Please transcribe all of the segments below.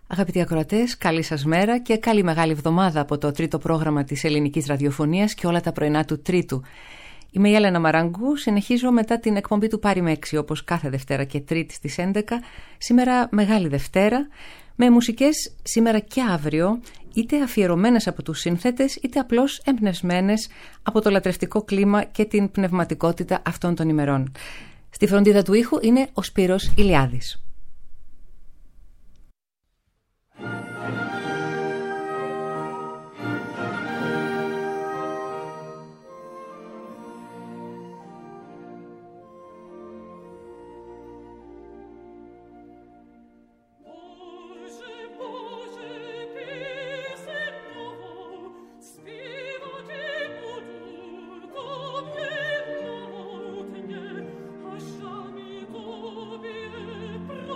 Αγαπητοί ακροατές, καλή σας μέρα και καλή μεγάλη εβδομάδα από το τρίτο πρόγραμμα της ελληνικής ραδιοφωνίας και όλα τα πρωινά του Τρίτου. Είμαι η Έλενα Μαραγκού, συνεχίζω μετά την εκπομπή του Πάρη Μέξη, όπως κάθε Δευτέρα και Τρίτη στις 11. Σήμερα Μεγάλη Δευτέρα, με μουσικές σήμερα και αύριο, είτε αφιερωμένες από τους σύνθετες, είτε απλώς εμπνευσμένες από το λατρευτικό κλίμα και την πνευματικότητα αυτών των ημερών. Στη φροντίδα του ήχου είναι ο Σπύρος Ηλιάδης. Lasciami tu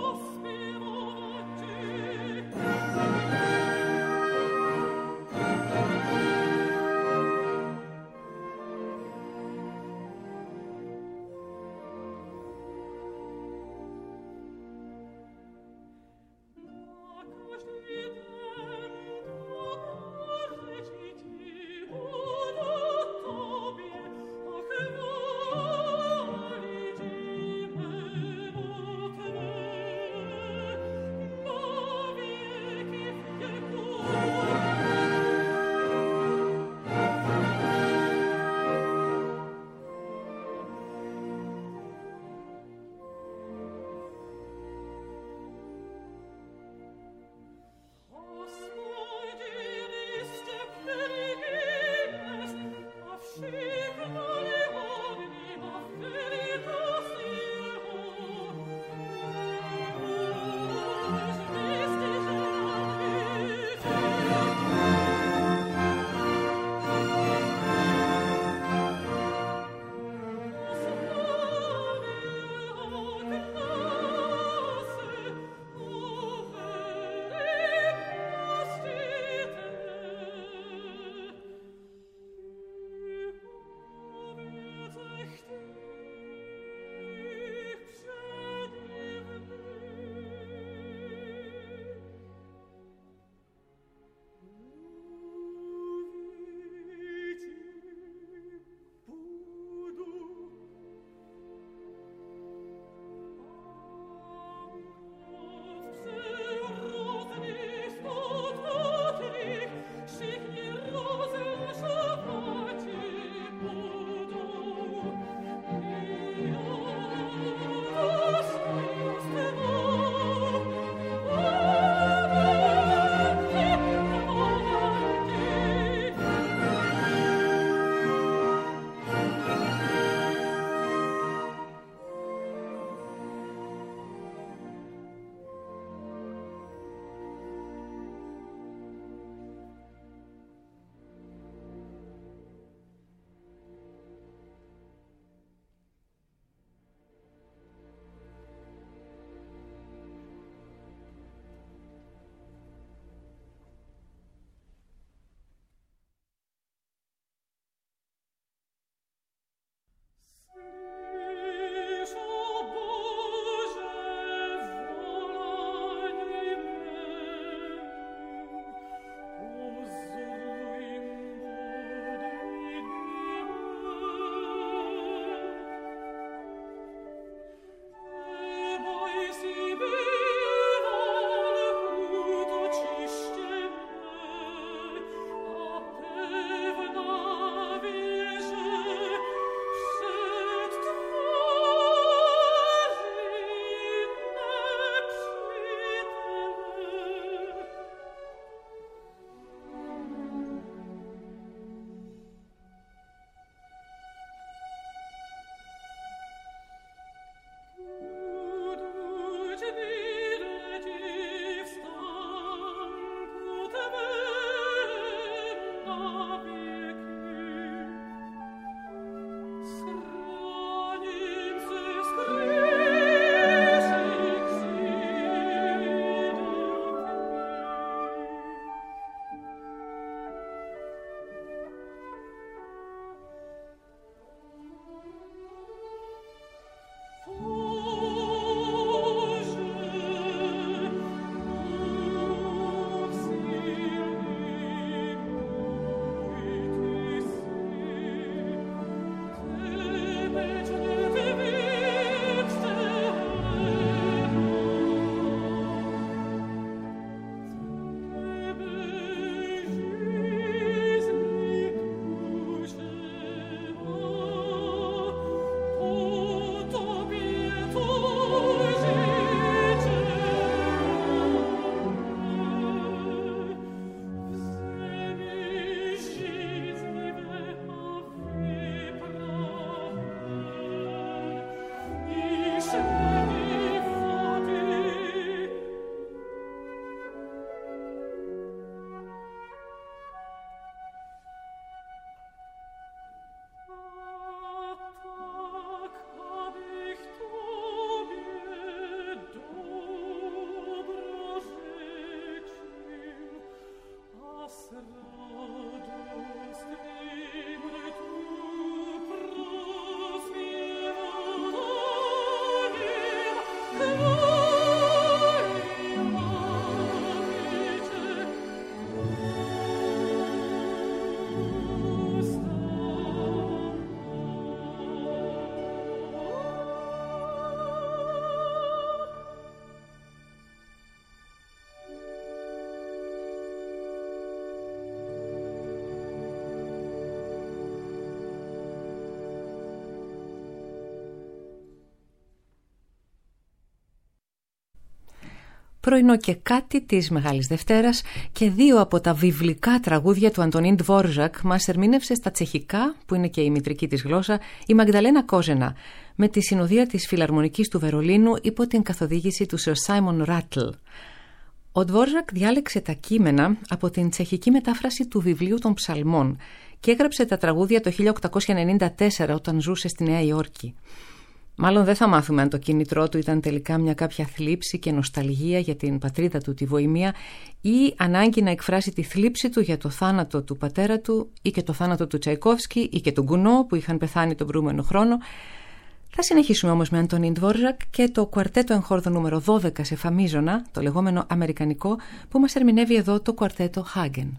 πρωινό και κάτι της Μεγάλης Δευτέρας και δύο από τα βιβλικά τραγούδια του Αντωνίν Ντβόρζακ μας ερμήνευσε στα τσεχικά, που είναι και η μητρική της γλώσσα, η Μαγδαλένα Κόζενα, με τη συνοδεία της Φιλαρμονικής του Βερολίνου υπό την καθοδήγηση του Σερ Σάιμον Ράτλ. Ο Ντβόρζακ διάλεξε τα κείμενα από την τσεχική μετάφραση του βιβλίου των Ψαλμών και έγραψε τα τραγούδια το 1894 όταν ζούσε στη Νέα Υόρκη. Μάλλον δεν θα μάθουμε αν το κίνητρό του ήταν τελικά μια κάποια θλίψη και νοσταλγία για την πατρίδα του, τη Βοημία, ή ανάγκη να εκφράσει τη θλίψη του για το θάνατο του πατέρα του ή και το θάνατο του Τσαϊκόφσκι ή και του Γκουνό που είχαν πεθάνει τον προηγούμενο χρόνο. Θα συνεχίσουμε όμως με Αντωνίν Ντβόρζακ και το κουαρτέτο εγχόρδο νούμερο 12 σε φαμίζωνα, το λεγόμενο αμερικανικό, που μας ερμηνεύει εδώ το κουαρτέτο Χάγεν.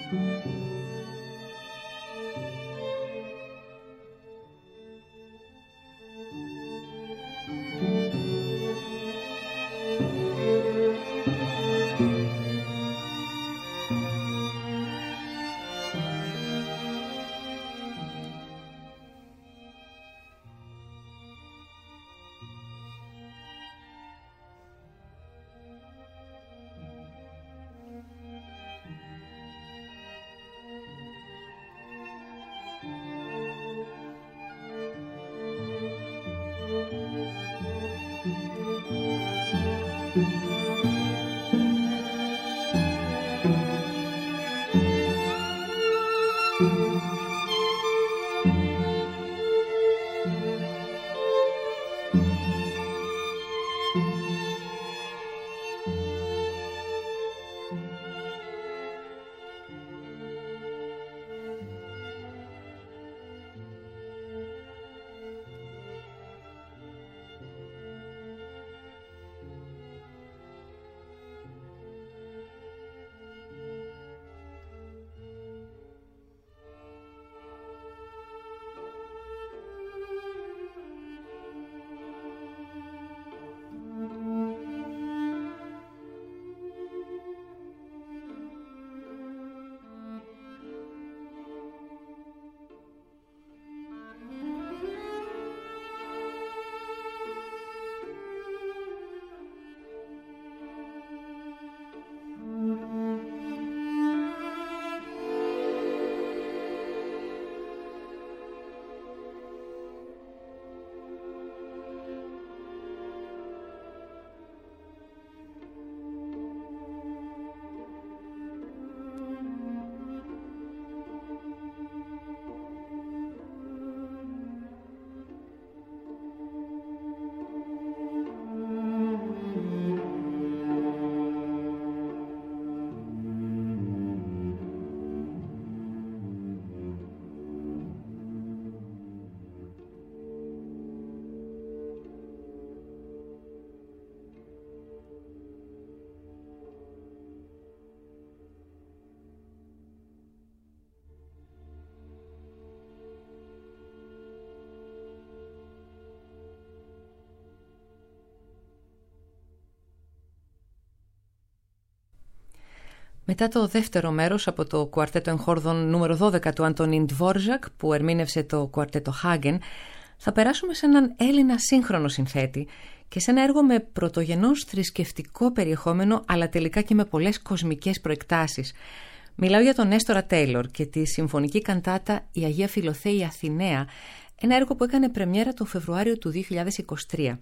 Μετά το δεύτερο μέρος από το κουαρτέτο εγχόρδων νούμερο 12 του Αντωνίν Ντβόρζακ, που ερμήνευσε το κουαρτέτο Χάγεν, θα περάσουμε σε έναν Έλληνα σύγχρονο συνθέτη και σε ένα έργο με πρωτογενώς θρησκευτικό περιεχόμενο, αλλά τελικά και με πολλές κοσμικές προεκτάσεις. Μιλάω για τον Νέστορα Τέιλορ και τη συμφωνική καντάτα «Η Αγία Φιλοθέη Αθηναία», ένα έργο που έκανε πρεμιέρα το Φεβρουάριο του 2023.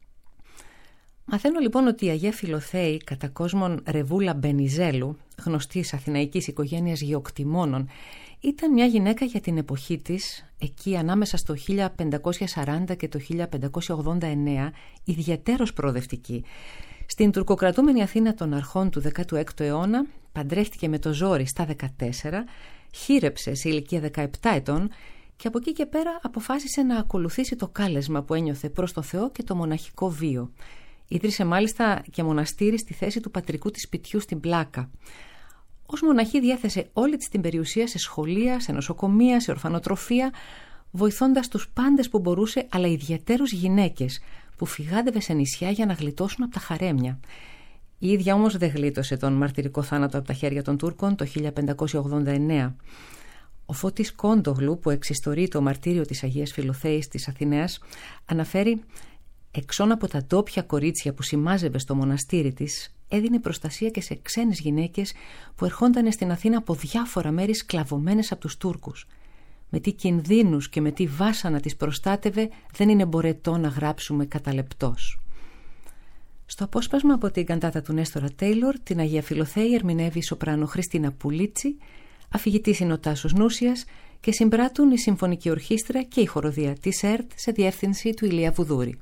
Μαθαίνω λοιπόν ότι η Αγία Φιλοθέη, κατά κόσμον Ρεβούλα Μπενιζέλου, γνωστής αθηναϊκής οικογένειας γεωκτημόνων, ήταν μια γυναίκα για την εποχή της, εκεί ανάμεσα στο 1540 και το 1589, ιδιαιτέρως προοδευτική. Στην τουρκοκρατούμενη Αθήνα των αρχών του 16ου αιώνα, παντρεύτηκε με το ζόρι στα 14, χείρεψε σε ηλικία 17 ετών και από εκεί και πέρα αποφάσισε να ακολουθήσει το κάλεσμα που ένιωθε προς το Θεό και το μοναχικό βίο. Ίδρυσε μάλιστα και μοναστήρι στη θέση του πατρικού της σπιτιού στην Πλάκα. Ως μοναχή διέθεσε όλη της την περιουσία σε σχολεία, σε νοσοκομεία, σε ορφανοτροφία, βοηθώντας τους πάντες που μπορούσε, αλλά ιδιαιτέρως γυναίκες που φυγάδευε σε νησιά για να γλιτώσουν από τα χαρέμια. Η ίδια όμως δεν γλίτωσε τον μαρτυρικό θάνατο από τα χέρια των Τούρκων το 1589. Ο Φώτης Κόντογλου, που εξιστορεί το μαρτύριο της Αγίας Φιλοθέης της Αθηναίας, αναφέρει: «Εξών από τα ντόπια κορίτσια που σημάζευε στο μοναστήρι της, έδινε προστασία και σε ξένες γυναίκες που ερχόντανε στην Αθήνα από διάφορα μέρη σκλαβωμένες από τους Τούρκους. Με τι κινδύνους και με τι βάσανα τις προστάτευε δεν είναι μπορετό να γράψουμε κατά λεπτός». Στο απόσπασμα από την καντάτα του Νέστορα Τέιλορ, την Αγία Φιλοθέη ερμηνεύει η σοπράνο Χριστίνα Πουλίτσι, αφηγητής είναι ο Τάσος Νούσιας και συμπράττουν η Συμφωνική Ορχήστρα και η χοροδία της ΕΡΤ σε διεύθυνση του Ηλία Βουδούρη.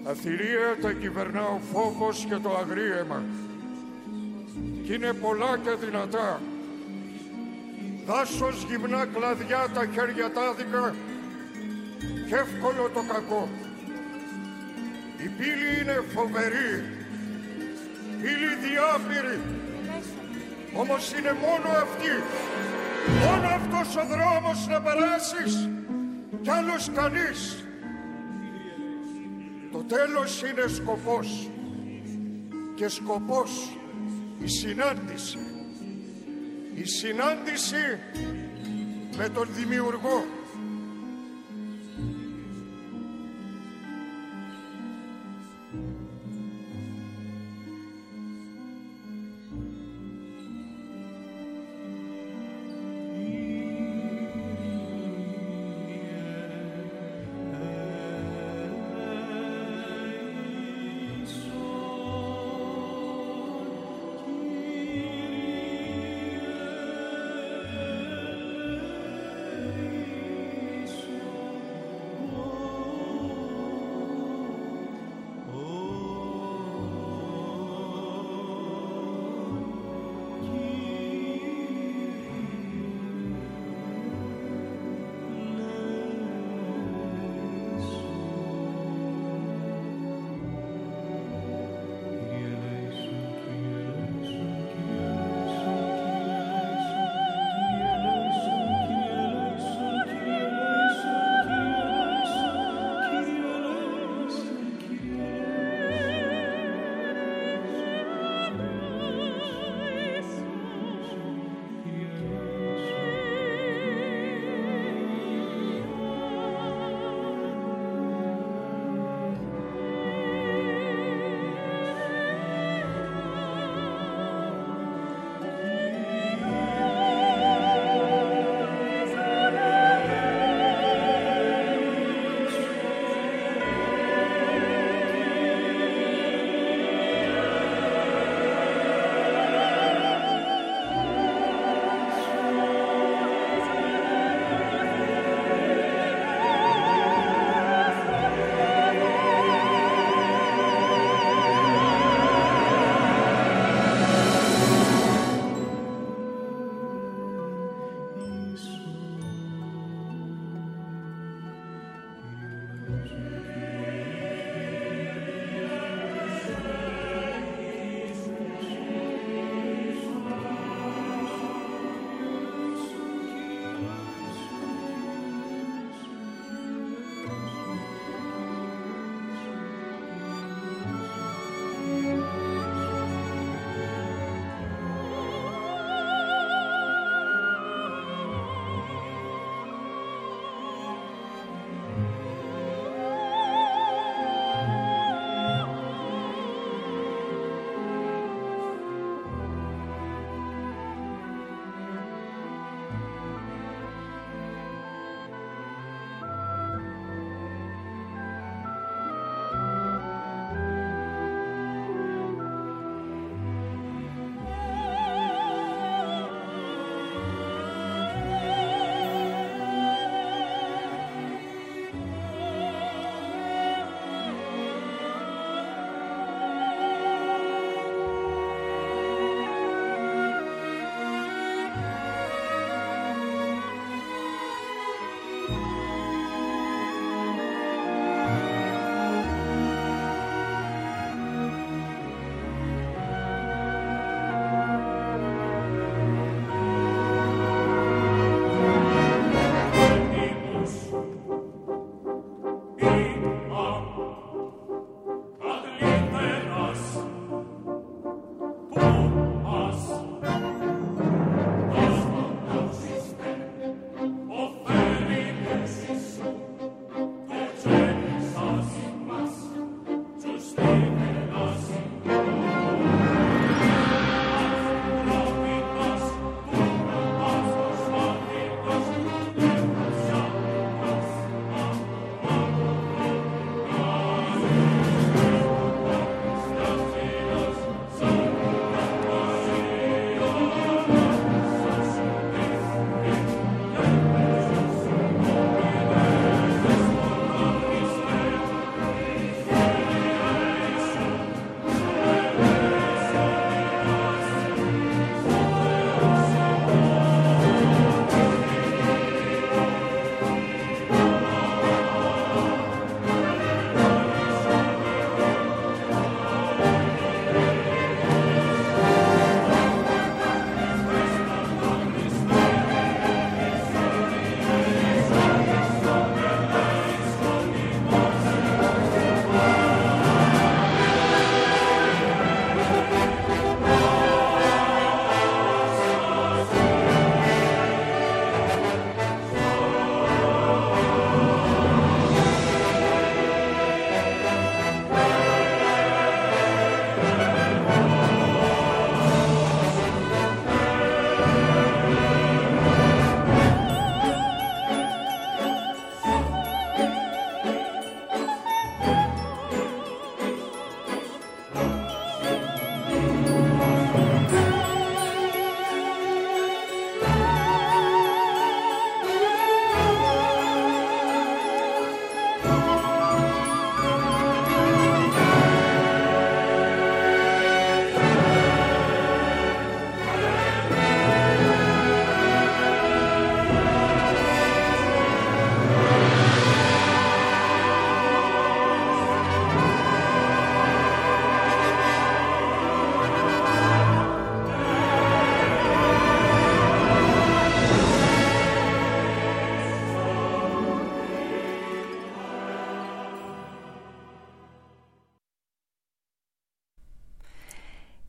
Αθυρίατα κυβερνά ο φόβος και το αγρίεμα, κι είναι πολλά και δυνατά. Δάσος γυμνά κλαδιά τα χέρια τάδικα κι εύκολο το κακό. Η πύλη είναι φοβερή, πύλη διάπειρη, όμως είναι μόνο αυτή. Μόνο αυτός ο δρόμος να περάσεις κι άλλος κανείς. Το τέλος είναι σκοπός και σκοπός η συνάντηση. Η συνάντηση με τον Δημιουργό.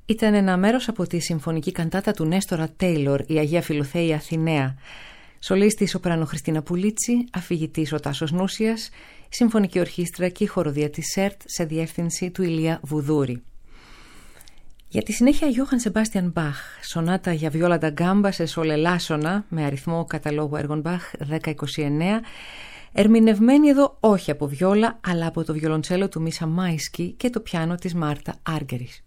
Ήταν ένα μέρος από τη συμφωνική καντάτα του Νέστορα Τέιλορ, η Αγία Φιλοθέη Αθηναία. Σολίστη η σοπράνο Χριστίνα Πουλίτσι, αφηγητής ο Τάσος Νούσιας, συμφωνική ορχήστρα και η χοροδία της ΣΕΡΤ σε διεύθυνση του Ηλία Βουδούρη. Για τη συνέχεια Γιώχαν Σεμπάστιαν Μπαχ, σονάτα για βιόλα ντα γκάμπα σε σολελάσονα με αριθμό καταλόγου έργων Μπαχ 1029, ερμηνευμένη εδώ όχι από βιόλα αλλά από το βιολοντσέλο του Μίσα Μάισκι και το πιάνο της Μάρτα Άργερης.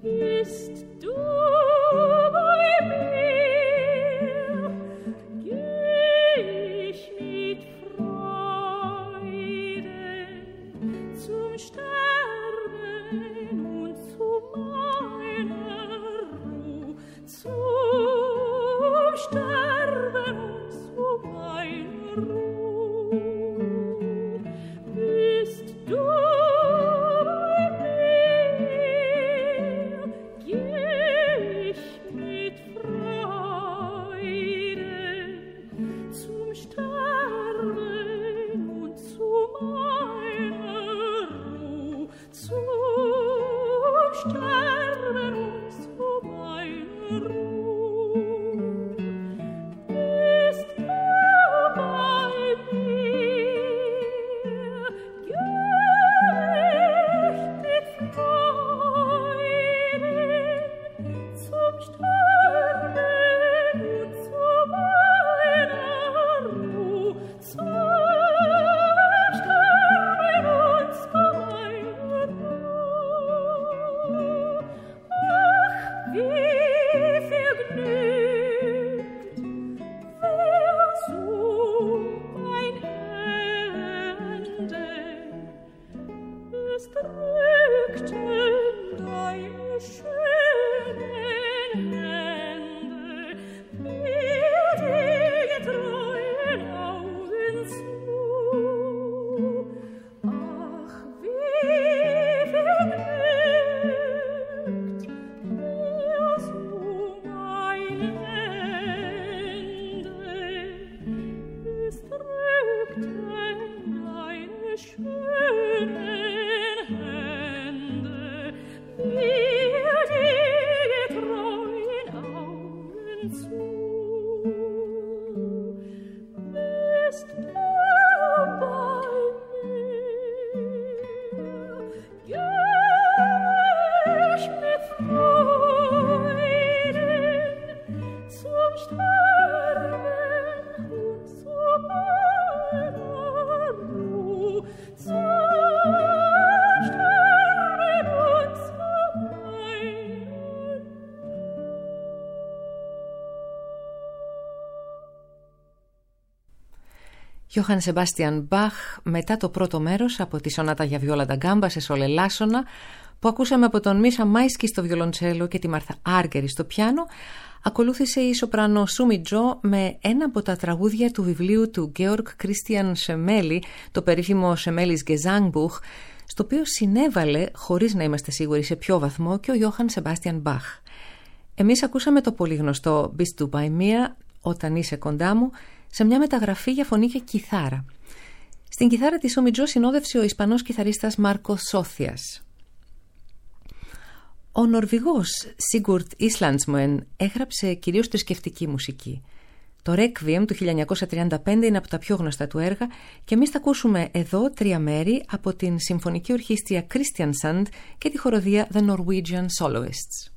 Γιώχαν Σεμπάστιαν Μπαχ, μετά το πρώτο μέρος από τη σονάτα για βιόλα ντα γκάμπα σε σολελάσονα που ακούσαμε από τον Μίσα Μάισκι στο βιολοντσέλο και τη Μάρθα Άργερη στο πιάνο, ακολούθησε η σοπρανό Σούμι Τζο με ένα από τα τραγούδια του βιβλίου του Γκέοργκ Κρίστιαν Σεμέλη, το περίφημο Σεμέλης Gesangbuch, στο οποίο συνέβαλε, χωρίς να είμαστε σίγουροι σε ποιο βαθμό, και ο Γιώχαν Σεμπάστιαν Μπαχ. Εμείς ακούσαμε το πολύ γνωστό Bist du bei mir, όταν είσαι κοντά μου, σε μια μεταγραφή για φωνή και κιθάρα. Στην κιθάρα της Σούμι Τζο συνόδευσε ο Ισπανός κιθαρίστας Μάρκο Σόθιας. Ο Νορβηγός Σίγκουρτ Ίσλανdsmoen έγραψε κυρίως θρησκευτική μουσική. Το Requiem του 1935 είναι από τα πιο γνωστά του έργα και εμείς θα ακούσουμε εδώ 3 μέρη από την Συμφωνική Ορχήστρια Kristiansand και τη χοροδία The Norwegian Soloists.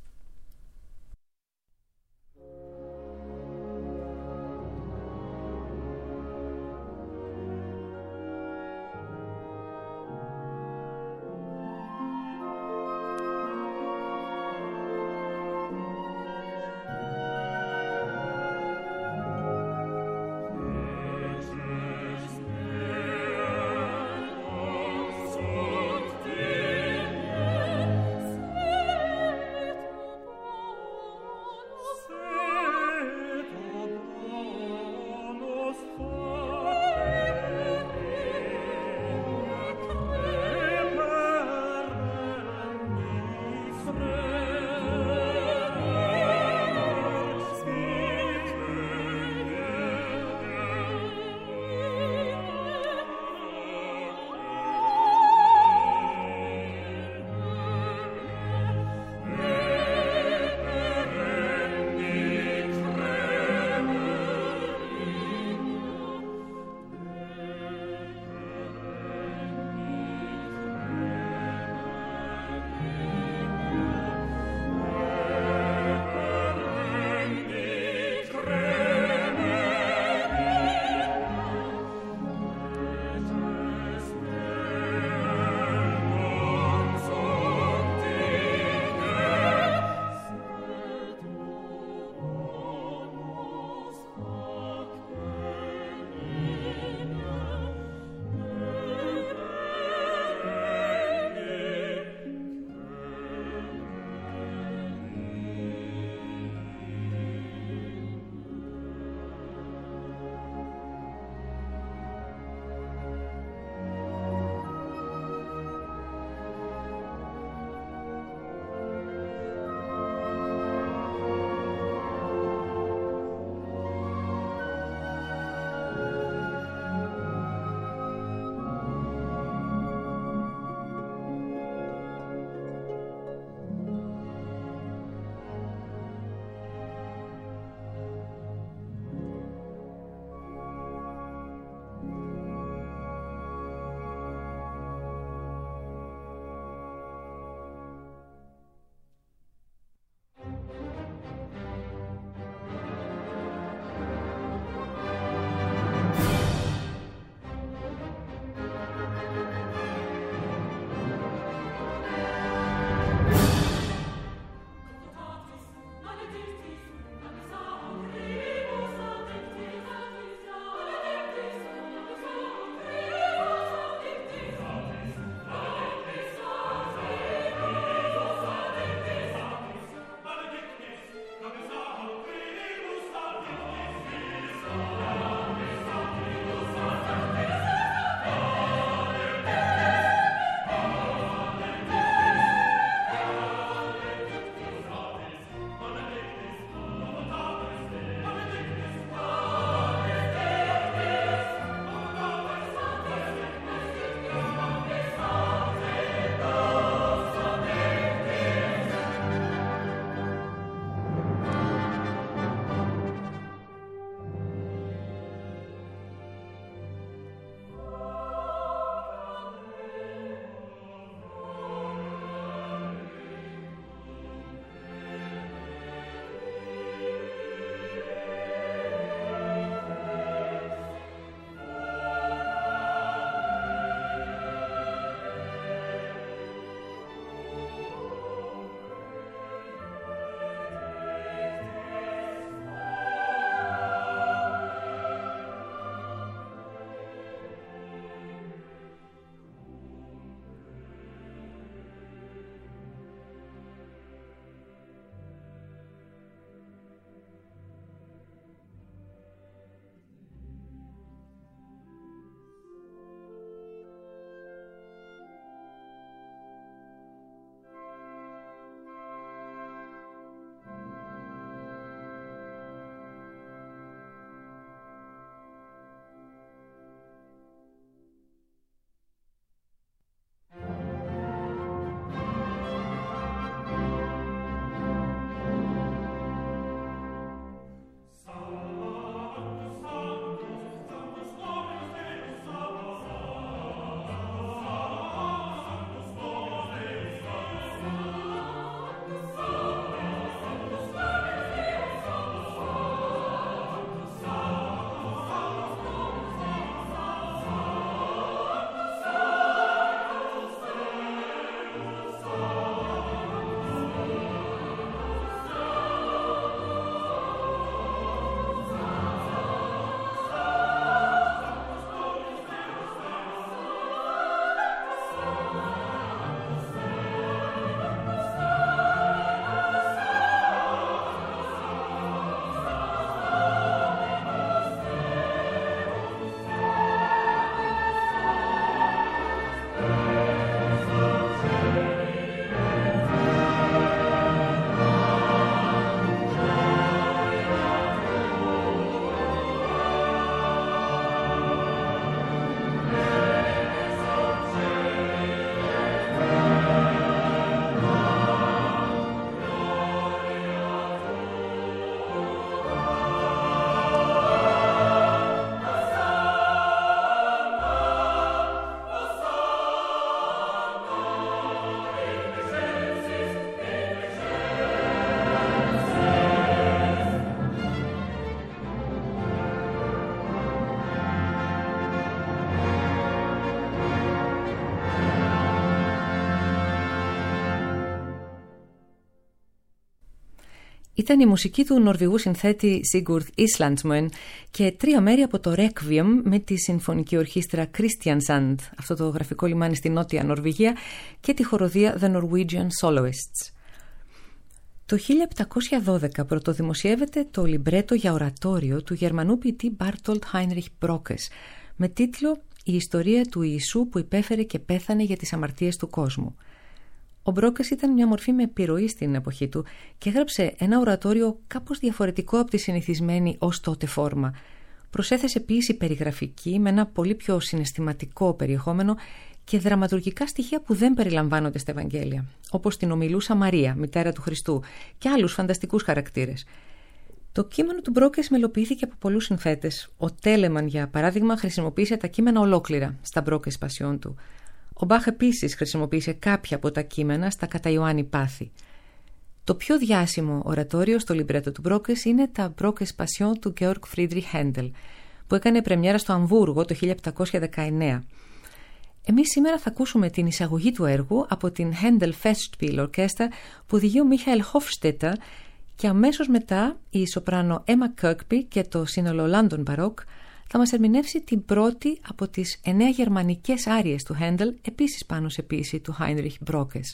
Ήταν η μουσική του Νορβηγού συνθέτη Sigurd Islandsmoen και 3 μέρη από το Requiem με τη συμφωνική ορχήστρα Kristiansand, αυτό το γραφικό λιμάνι στη νότια Νορβηγία, και τη χοροδία The Norwegian Soloists. Το 1712 πρωτοδημοσιεύεται το λιμπρέτο για ορατόριο του Γερμανού ποιητή Barthold Heinrich Brokes με τίτλο «Η ιστορία του Ιησού που υπέφερε και πέθανε για τις αμαρτίες του κόσμου». Ο Μπρόκες ήταν μια μορφή με επιρροή στην εποχή του και έγραψε ένα ορατόριο κάπως διαφορετικό από τη συνηθισμένη ως τότε φόρμα. Προσέθεσε ποίηση περιγραφική με ένα πολύ πιο συναισθηματικό περιεχόμενο και δραματουργικά στοιχεία που δεν περιλαμβάνονται στα Ευαγγέλια, όπως την ομιλούσα Μαρία, μητέρα του Χριστού, και άλλους φανταστικούς χαρακτήρες. Το κείμενο του Μπρόκες μελοποιήθηκε από πολλούς συνθέτες. Ο Τέλεμαν, για παράδειγμα, χρησιμοποίησε τα κείμενα ολόκληρα στα Μπρόκες Πασιόν του. Ο Μπάχ επίσης χρησιμοποίησε κάποια από τα κείμενα στα κατά Ιωάννη Πάθη. Το πιο διάσημο ορατόριο στο λιμπρέτο του Μπρόκες είναι τα Μπρόκες Πασιόν του Georg Friedrich Händel, που έκανε πρεμιέρα στο Αμβούργο το 1719. Εμείς σήμερα θα ακούσουμε την εισαγωγή του έργου από την Händel Festspiel Orchestra που οδηγεί ο Μίχαελ Hofstetter, και αμέσως μετά η σοπράνο Emma Kirkby και το σύνολο London Baroque θα μας ερμηνεύσει την πρώτη από τις 9 γερμανικές άριες του Händel, επίσης πάνω σε ποίηση του Heinrich Brokes.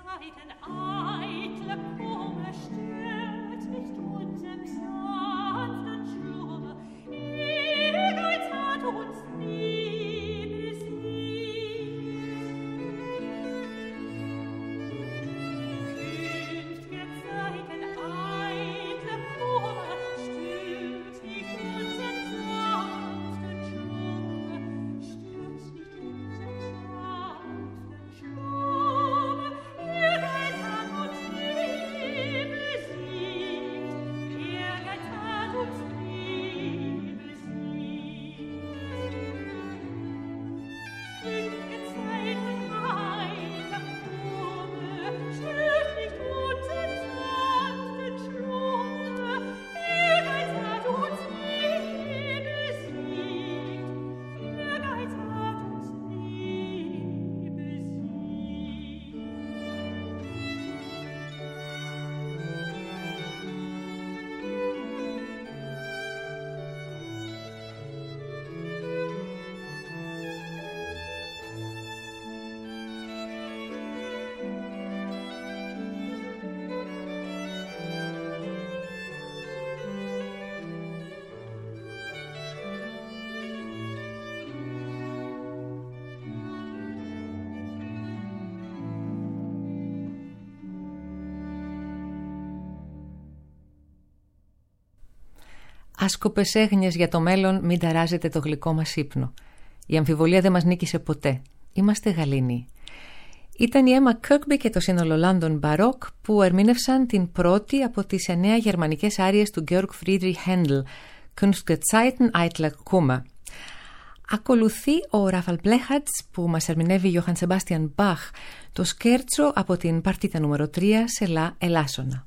Άσκοπες έγνοιες για το μέλλον, μην ταράζετε το γλυκό μας ύπνο. Η αμφιβολία δεν μας νίκησε ποτέ. Είμαστε Γαλλίνοι. Ήταν η Emma Kirkby και το σύνολο London Baroque που ερμήνευσαν την πρώτη από τις 9 γερμανικές άριες του Georg Friedrich Händel, Kunstgezeiten eitler Kummer. Ακολουθεί ο Ράφαλ Μπλέχατς που μας ερμηνεύει Johann Sebastian Bach, το σκέρτσο από την παρτίτα νούμερο 3 σε λα ελάσσονα.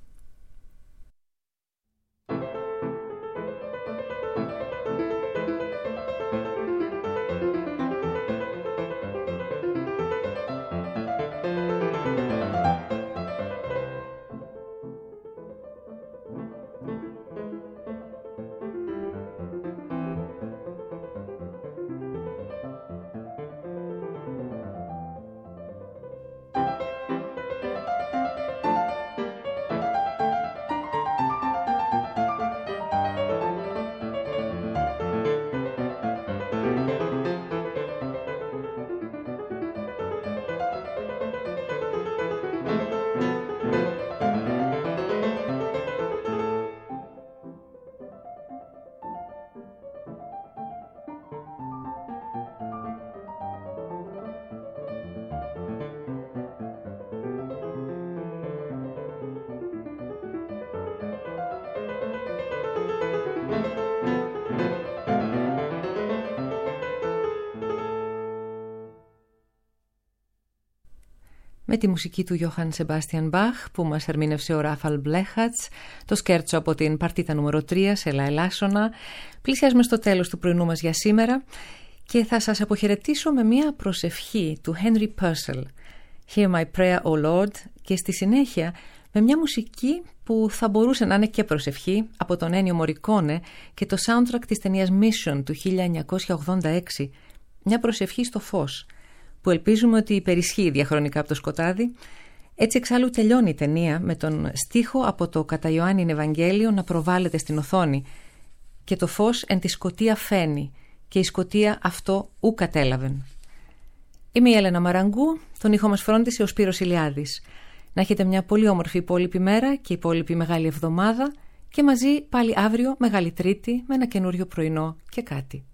Με τη μουσική του Johann Sebastian Bach που μας ερμήνευσε ο Ράφαλ Μπλέχατς, το σκέρτσο από την παρτίτα νούμερο 3 σε λα ελάσσονα. Πλησιάζουμε στο τέλος του πρωινού μας για σήμερα και θα σας αποχαιρετήσω με μια προσευχή του Henry Purcell, Hear my prayer, O Lord, και στη συνέχεια με μια μουσική που θα μπορούσε να είναι και προσευχή από τον Ennio Morricone και το soundtrack της ταινίας Mission του 1986, μια προσευχή στο φως, που ελπίζουμε ότι υπερισχύει διαχρονικά από το σκοτάδι. Έτσι εξάλλου τελειώνει η ταινία με τον στίχο από το κατά Ιωάννην Ευαγγέλιο να προβάλλεται στην οθόνη και το φως εν τη σκοτία φαίνει και η σκοτία αυτό ου κατέλαβεν. Είμαι η Έλενα Μαραγκού, τον ήχο μας φρόντισε ο Σπύρος Ηλιάδης. Να έχετε μια πολύ όμορφη υπόλοιπη μέρα και υπόλοιπη Μεγάλη Εβδομάδα και μαζί πάλι αύριο Μεγάλη Τρίτη με ένα καινούριο πρωινό και κάτι.